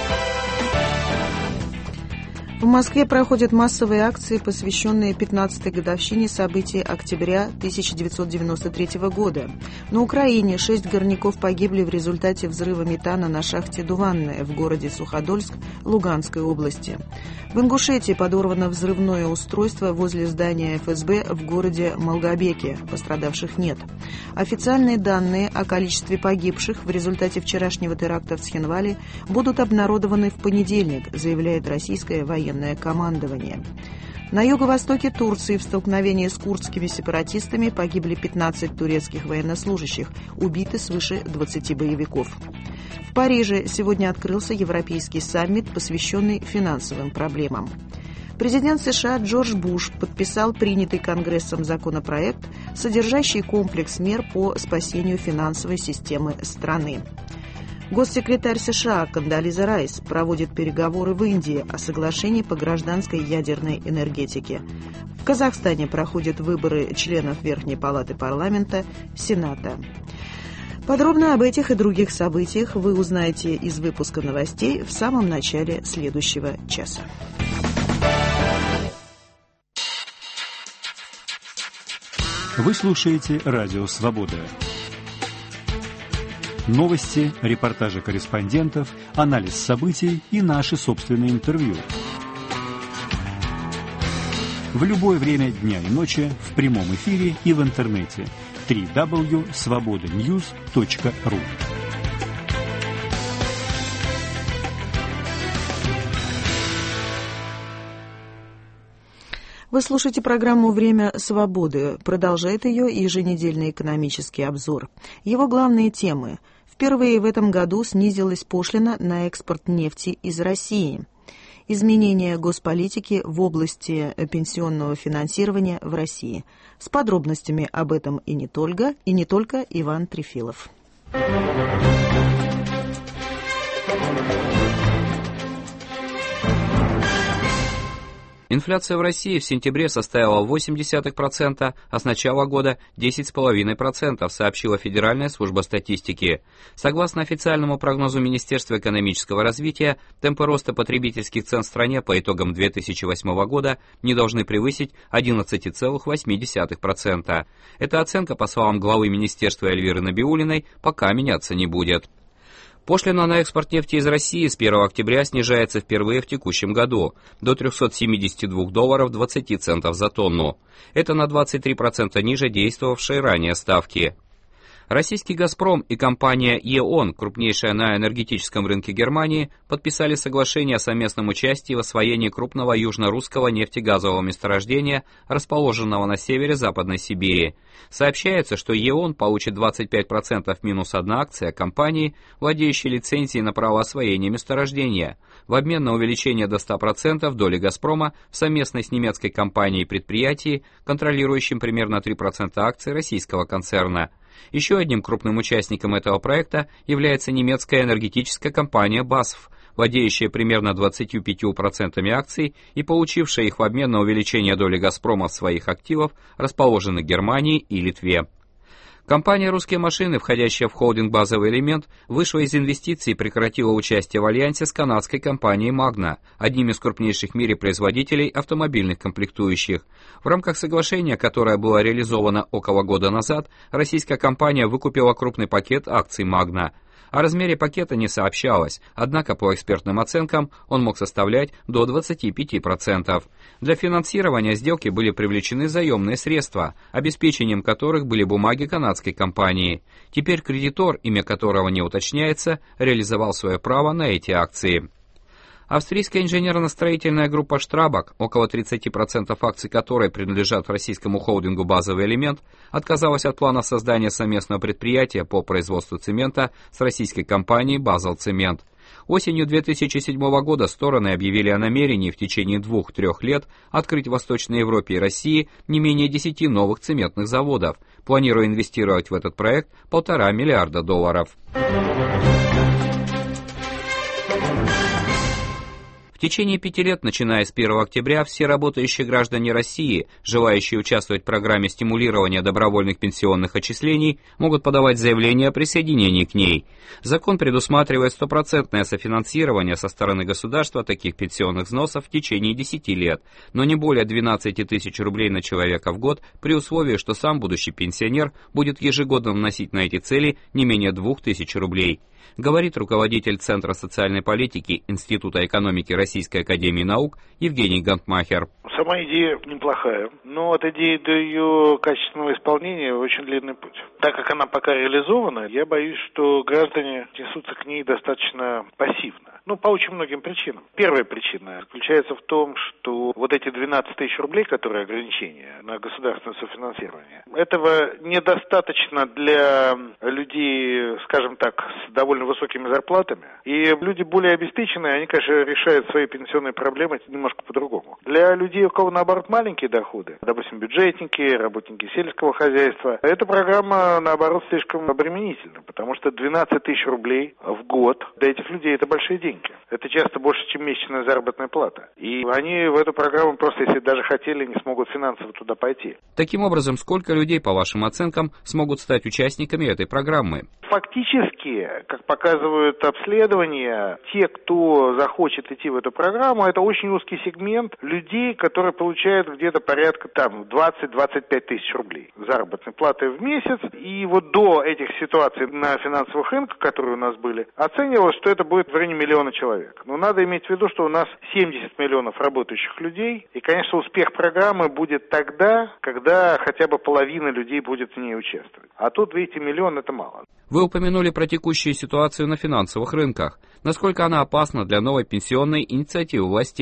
В Москве проходят массовые акции, посвященные 15-й годовщине событий октября 1993 года. На Украине 6 горняков погибли в результате взрыва метана на шахте «Дуванная» в городе Суходольск Луганской области. В Ингушетии подорвано взрывное устройство возле здания ФСБ в городе Малгобеке. Пострадавших нет. Официальные данные о количестве погибших в результате вчерашнего теракта в Цхинвале будут обнародованы в понедельник, заявляет российское военное командование. На юго-востоке Турции в столкновении с курдскими сепаратистами погибли 15 турецких военнослужащих, убиты свыше 20 боевиков. В Париже сегодня открылся Европейский саммит, посвященный финансовым проблемам. Президент США Джордж Буш подписал принятый Конгрессом законопроект, содержащий комплекс мер по спасению финансовой системы страны. Госсекретарь США Кондолиза Райс проводит переговоры в Индии о соглашении по гражданской ядерной энергетике. В Казахстане проходят выборы членов Верхней палаты парламента, Сената. Подробно об этих и других событиях вы узнаете из выпуска новостей в самом начале следующего часа. Вы слушаете «Радио Свобода». Новости, репортажи корреспондентов, анализ событий и наши собственные интервью. В любое время дня и ночи в прямом эфире и в интернете. www.svobodanews.ru. Вы слушаете программу «Время свободы». Продолжает ее еженедельный экономический обзор. Его главные темы. Впервые в этом году снизилась пошлина на экспорт нефти из России. Изменения госполитики в области пенсионного финансирования в России. С подробностями об этом и не только Иван Трефилов. Инфляция в России в сентябре составила 0,8%, а с начала года 10,5%, сообщила Федеральная служба статистики. Согласно официальному прогнозу Министерства экономического развития, темпы роста потребительских цен в стране по итогам 2008 года не должны превысить 11,8%. Эта оценка, по словам главы министерства Эльвиры Набиуллиной, пока меняться не будет. Пошлина на экспорт нефти из России с 1 октября снижается впервые в текущем году до $372.20 за тонну. Это на 23% ниже действовавшей ранее ставки. Российский «Газпром» и компания «ЕОН», крупнейшая на энергетическом рынке Германии, подписали соглашение о совместном участии в освоении крупного южно-русского нефтегазового месторождения, расположенного на севере Западной Сибири. Сообщается, что ЕОН получит 25% минус одна акция компании, владеющей лицензией на право освоения месторождения, в обмен на увеличение до 100% доли «Газпрома» в совместной с немецкой компанией предприятии, контролирующим примерно 3% акций российского концерна. Еще одним крупным участником этого проекта является немецкая энергетическая компания BASF, владеющая примерно 25% акций и получившая их в обмен на увеличение доли «Газпрома» в своих активах, расположенных в Германии и Литве. Компания «Русские машины», входящая в холдинг «Базовый элемент», вышла из инвестиций и прекратила участие в альянсе с канадской компанией «Магна», одним из крупнейших в мире производителей автомобильных комплектующих. В рамках соглашения, которое было реализовано около года назад, российская компания выкупила крупный пакет акций «Магна». О размере пакета не сообщалось, однако по экспертным оценкам он мог составлять до 25%. Для финансирования сделки были привлечены заемные средства, обеспечением которых были бумаги канадской компании. Теперь кредитор, имя которого не уточняется, реализовал свое право на эти акции. Австрийская инженерно-строительная группа «Штрабак», около 30% акций которой принадлежат российскому холдингу «Базовый элемент», отказалась от плана создания совместного предприятия по производству цемента с российской компанией «Базелцемент». Осенью 2007 года стороны объявили о намерении в течение 2-3 лет открыть в Восточной Европе и России не менее 10 новых цементных заводов, планируя инвестировать в этот проект $1,5 миллиарда. В течение 5 лет, начиная с 1 октября, все работающие граждане России, желающие участвовать в программе стимулирования добровольных пенсионных отчислений, могут подавать заявление о присоединении к ней. Закон предусматривает 100% софинансирование со стороны государства таких пенсионных взносов в течение 10 лет, но не более 12 тысяч рублей на человека в год, при условии, что сам будущий пенсионер будет ежегодно вносить на эти цели не менее 2000 рублей. Говорит руководитель Центра социальной политики Института экономики Российской академии наук Евгений Гантмахер. Сама идея неплохая, но от идеи до ее качественного исполнения очень длинный путь. Так как она пока реализована, я боюсь, что граждане отнесутся к ней достаточно пассивно. По очень многим причинам. Первая причина заключается в том, что вот эти 12 тысяч рублей, которые ограничения на государственное софинансирование, этого недостаточно для людей, скажем так, с довольно высокими зарплатами. И люди более обеспеченные, они, конечно, решают свои пенсионные проблемы немножко по-другому. Для людей, у кого, наоборот, маленькие доходы, допустим, бюджетники, работники сельского хозяйства, эта программа, наоборот, слишком обременительна, потому что 12 тысяч рублей в год для этих людей это большие деньги. Это часто больше, чем месячная заработная плата. И они в эту программу просто, если даже хотели, не смогут финансово туда пойти. Таким образом, сколько людей, по вашим оценкам, смогут стать участниками этой программы? Фактически, как показывают обследования, те, кто захочет идти в эту программу, это очень узкий сегмент людей, которые получают где-то порядка 20-25 тысяч рублей заработной платы в месяц. И вот до этих ситуаций на финансовых рынках, которые у нас были, оценивалось, что это будет в районе миллиона человек. Но надо иметь в виду, что у нас 70 миллионов работающих людей, и, конечно, успех программы будет тогда, когда хотя бы половина людей будет в ней участвовать. А тут, видите, миллион – это мало. Вы упомянули про текущую ситуацию на финансовых рынках. Насколько она опасна для новой пенсионной инициативы властей?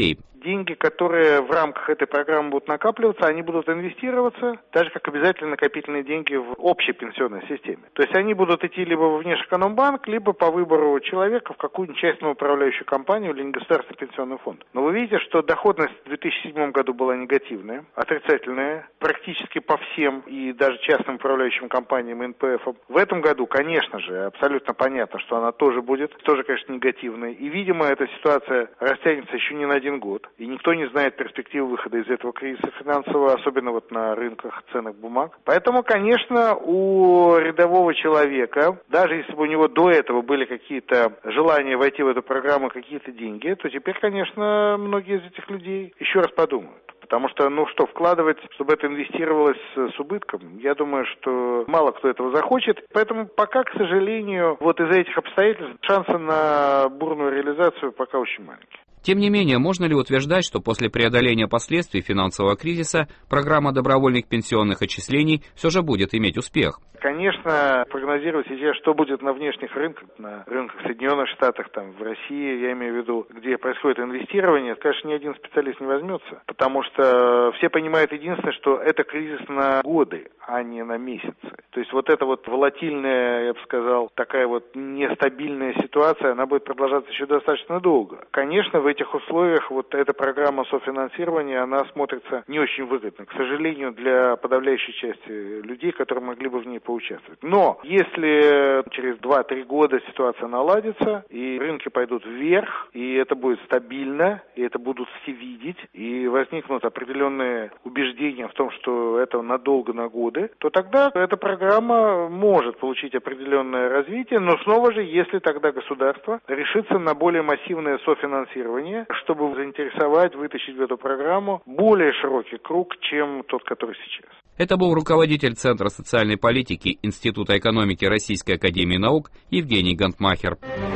деньги, которые в рамках этой программы будут накапливаться, они будут инвестироваться, так же, как обязательно накопительные деньги в общей пенсионной системе. То есть они будут идти либо в Внешэкономбанк, либо по выбору человека в какую-нибудь частную управляющую компанию или негосударственный пенсионный фонд. Но вы видите, что доходность в 2007 году была негативная, отрицательная, практически по всем и даже частным управляющим компаниям и НПФ. В этом году, конечно же, абсолютно понятно, что она тоже будет, тоже, конечно, негативной. И, видимо, эта ситуация растянется еще не на 1 год. И никто не знает перспективы выхода из этого кризиса финансового, особенно вот на рынках ценных бумаг. Поэтому, конечно, у рядового человека, даже если бы у него до этого были какие-то желания войти в эту программу, какие-то деньги, то теперь, конечно, многие из этих людей еще раз подумают. Потому что, вкладывать, чтобы это инвестировалось с убытком, я думаю, что мало кто этого захочет. Поэтому пока, к сожалению, вот из-за этих обстоятельств шансы на бурную реализацию пока очень маленькие. Тем не менее, можно ли утверждать, что после преодоления последствий финансового кризиса программа добровольных пенсионных отчислений все же будет иметь успех? Конечно, прогнозировать сейчас, что будет на внешних рынках, на рынках Соединенных Штатов, в России, я имею в виду, где происходит инвестирование, конечно, ни один специалист не возьмется, потому что все понимают единственное, что это кризис на годы, а не на месяцы. То есть вот эта вот волатильная, я бы сказал, такая вот нестабильная ситуация, она будет продолжаться еще достаточно долго. Конечно, в этих условиях вот эта программа софинансирования, она смотрится не очень выгодно, к сожалению, для подавляющей части людей, которые могли бы в ней поучаствовать. Но если через 2-3 года ситуация наладится, и рынки пойдут вверх, и это будет стабильно, и это будут все видеть, и возникнут определенные убеждения в том, что это надолго, на годы, то тогда эта программа может получить определенное развитие, но снова же, если тогда государство решится на более массивное софинансирование, чтобы заинтересовать, вытащить в эту программу более широкий круг, чем тот, который сейчас. Это был руководитель Центра социальной политики Института экономики Российской академии наук Евгений Гантмахер.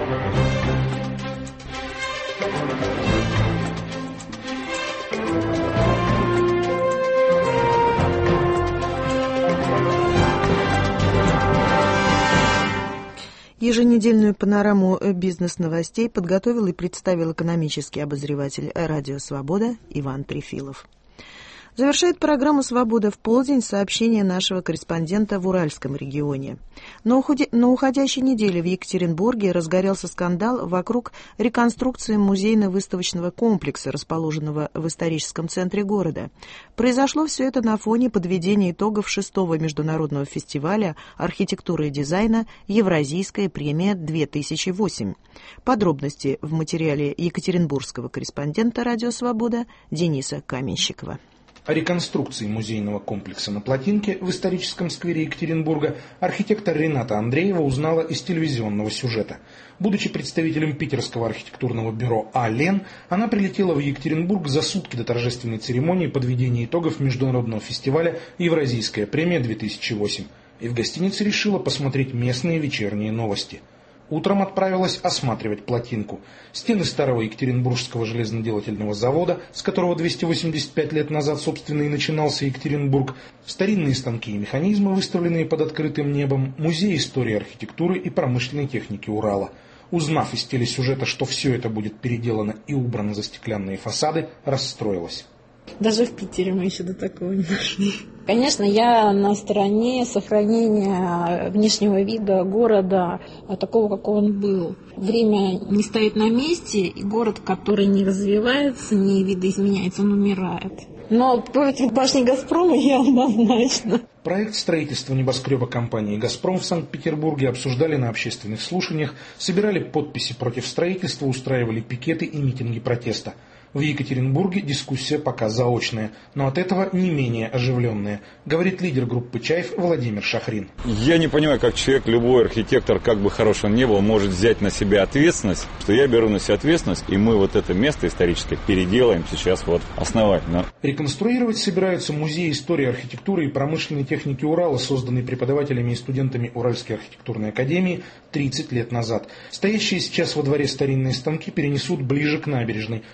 Еженедельную панораму бизнес-новостей подготовил и представил экономический обозреватель «Радио Свобода» Иван Трефилов. Завершает программу «Свобода в полдень» сообщение нашего корреспондента в Уральском регионе. На уходящей неделе в Екатеринбурге разгорелся скандал вокруг реконструкции музейно-выставочного комплекса, расположенного в историческом центре города. Произошло все это на фоне подведения итогов 6-го международного фестиваля архитектуры и дизайна «Евразийская премия-2008». Подробности в материале екатеринбургского корреспондента «Радио Свобода» Дениса Каменщикова. О реконструкции музейного комплекса на Плотинке в историческом сквере Екатеринбурга архитектор Рената Андреева узнала из телевизионного сюжета. Будучи представителем питерского архитектурного бюро «А-Лен», она прилетела в Екатеринбург за сутки до торжественной церемонии подведения итогов международного фестиваля «Евразийская премия-2008» и в гостинице решила посмотреть местные вечерние новости. Утром отправилась осматривать Плотинку. Стены старого Екатеринбургского железноделательного завода, с которого 285 лет назад, собственно, и начинался Екатеринбург, старинные станки и механизмы, выставленные под открытым небом, музей истории архитектуры и промышленной техники Урала. Узнав из телесюжета, что все это будет переделано и убрано за стеклянные фасады, расстроилась. Даже в Питере мы еще до такого не дошли. Конечно, я на стороне сохранения внешнего вида города, такого, какой он был. Время не стоит на месте, и город, который не развивается, не видоизменяется, он умирает. Но против башни «Газпрома» я однозначно. Проект строительства небоскреба компании «Газпром» в Санкт-Петербурге обсуждали на общественных слушаниях, собирали подписи против строительства, устраивали пикеты и митинги протеста. В Екатеринбурге дискуссия пока заочная, но от этого не менее оживленная, говорит лидер группы «Чайф» Владимир Шахрин. Я не понимаю, как человек, любой архитектор, как бы хорош он ни был, может взять на себя ответственность, что я беру на себя ответственность, и мы вот это место историческое переделаем сейчас основательно. Реконструировать собираются музей истории архитектуры и промышленной техники Урала, созданный преподавателями и студентами Уральской архитектурной академии 30 лет назад. Стоящие сейчас во дворе старинные станки перенесут ближе к набережной. Фрагменты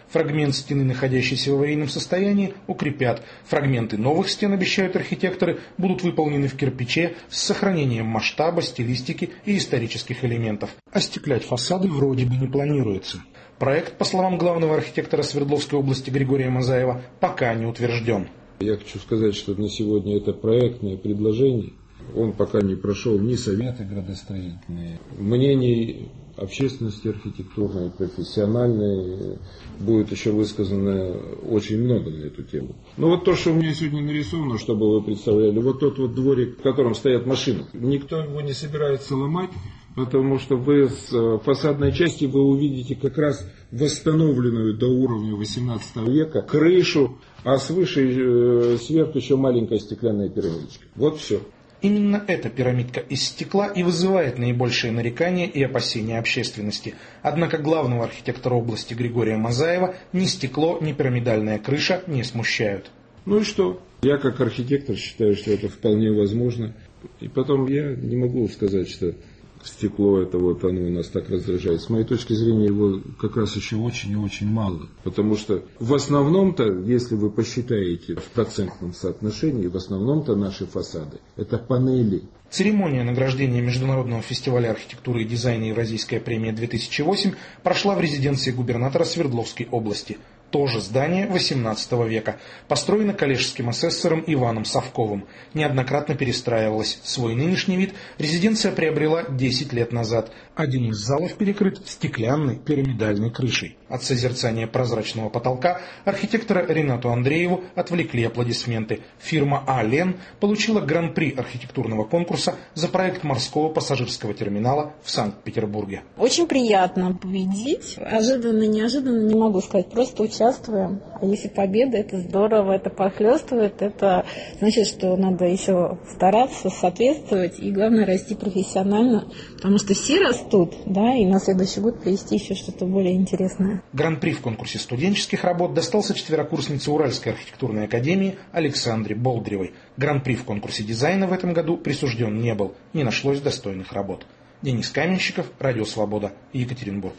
фрагмент стены, находящийся в аварийном состоянии, укрепят. Фрагменты новых стен, обещают архитекторы, будут выполнены в кирпиче с сохранением масштаба, стилистики и исторических элементов. Остеклять фасады вроде бы не планируется. Проект, по словам главного архитектора Свердловской области Григория Мазаева, пока не утвержден. Я хочу сказать, что на сегодня это проектное предложение. Он пока не прошел ни советы градостроительные, мнений общественности архитектурной, профессиональной, будет еще высказано очень много на эту тему. Но вот то, что у меня сегодня нарисовано, чтобы вы представляли, вот тот вот дворик, в котором стоят машины, никто его не собирается ломать, потому что вы с фасадной части вы увидите как раз восстановленную до уровня 18 века крышу, а свыше, сверху еще маленькая стеклянная пирамидочка. Вот все. Именно эта пирамидка из стекла и вызывает наибольшие нарекания и опасения общественности. Однако главного архитектора области Григория Мазаева ни стекло, ни пирамидальная крыша не смущают. Ну и что? Я как архитектор считаю, что это вполне возможно. И потом я не могу сказать, что стекло это вот оно у нас так раздражает. С моей точки зрения его как раз еще очень и очень мало. Потому что в основном-то, если вы посчитаете в процентном соотношении, в основном-то наши фасады это панели. Церемония награждения Международного фестиваля архитектуры и дизайна «Евразийская премия-2008» прошла в резиденции губернатора Свердловской области. Тоже здание XVIII века. Построено коллежским асессором Иваном Совковым. Неоднократно перестраивалась. Свой нынешний вид резиденция приобрела 10 лет назад. Один из залов перекрыт стеклянной пирамидальной крышей. От созерцания прозрачного потолка архитектора Ринату Андрееву отвлекли аплодисменты. Фирма А.Лен получила гран-при архитектурного конкурса за проект морского пассажирского терминала в Санкт-Петербурге. Очень приятно победить. Ожиданно, неожиданно, не могу сказать. Просто участвуем. А если победа, это здорово, это похлестывает. Это значит, что надо еще стараться, соответствовать. И главное, расти профессионально. Потому что все растут, да, и на следующий год привести еще что-то более интересное. Гран-при в конкурсе студенческих работ достался четверокурснице Уральской архитектурной академии Александре Болдыревой. Гран-при в конкурсе дизайна в этом году присужден не был, не нашлось достойных работ. Денис Каменщиков, Радио Свобода, Екатеринбург.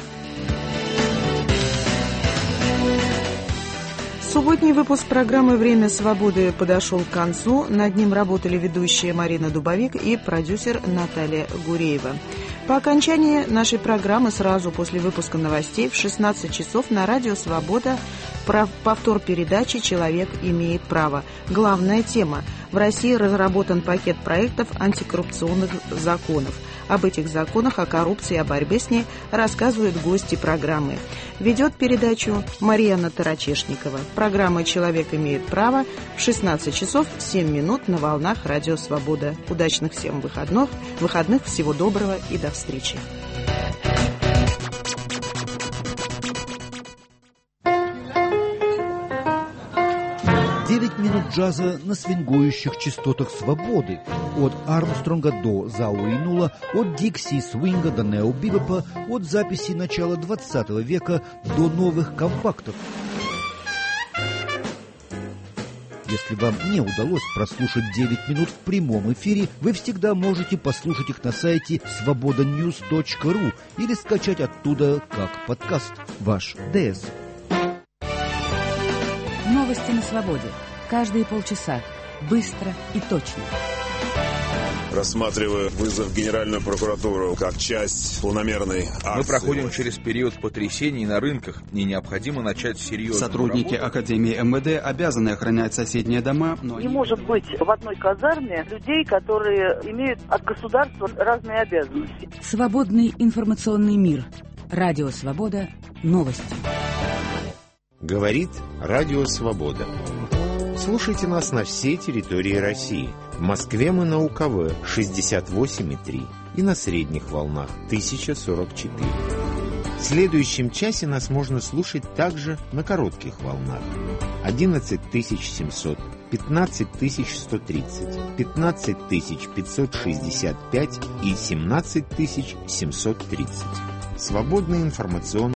Субботний выпуск программы «Время свободы» подошел к концу. Над ним работали ведущая Марина Дубовик и продюсер Наталья Гуреева. По окончании нашей программы сразу после выпуска новостей в 16 часов на Радио Свобода повтор передачи «Человек имеет право». Главная тема. В России разработан пакет проектов антикоррупционных законов. Об этих законах, о коррупции и о борьбе с ней рассказывают гости программы. Ведет передачу Марьяна Тарачешникова. Программа «Человек имеет право» в 16 часов 7 минут на волнах Радио Свобода. Удачных всем выходных, всего доброго и до встречи. 9 минут джаза на свингующих частотах свободы. От Армстронга до Зауи Нула, от Дикси-свинга до нео-бибопа, от записи начала 20 века до новых компактов. Если вам не удалось прослушать 9 минут в прямом эфире, вы всегда можете послушать их на сайте svobodanews.ru или скачать оттуда как подкаст. Ваш ДС. Новости на свободе. Каждые полчаса. Быстро и точно. Рассматриваю вызов в Генеральную прокуратуру как часть планомерной акции. Мы проходим через период потрясений на рынках, и необходимо начать серьезно. Сотрудники Академии МВД обязаны охранять соседние дома, но... Не может быть в одной казарме людей, которые имеют от государства разные обязанности. Свободный информационный мир. Радио Свобода. Новости. Говорит Радио Свобода. Слушайте нас на всей территории России. В Москве мы на УКВ 68,3 и на средних волнах 1044. В следующем часе нас можно слушать также на коротких волнах 11700, 15130, 15565 и 17730. Свободный информационный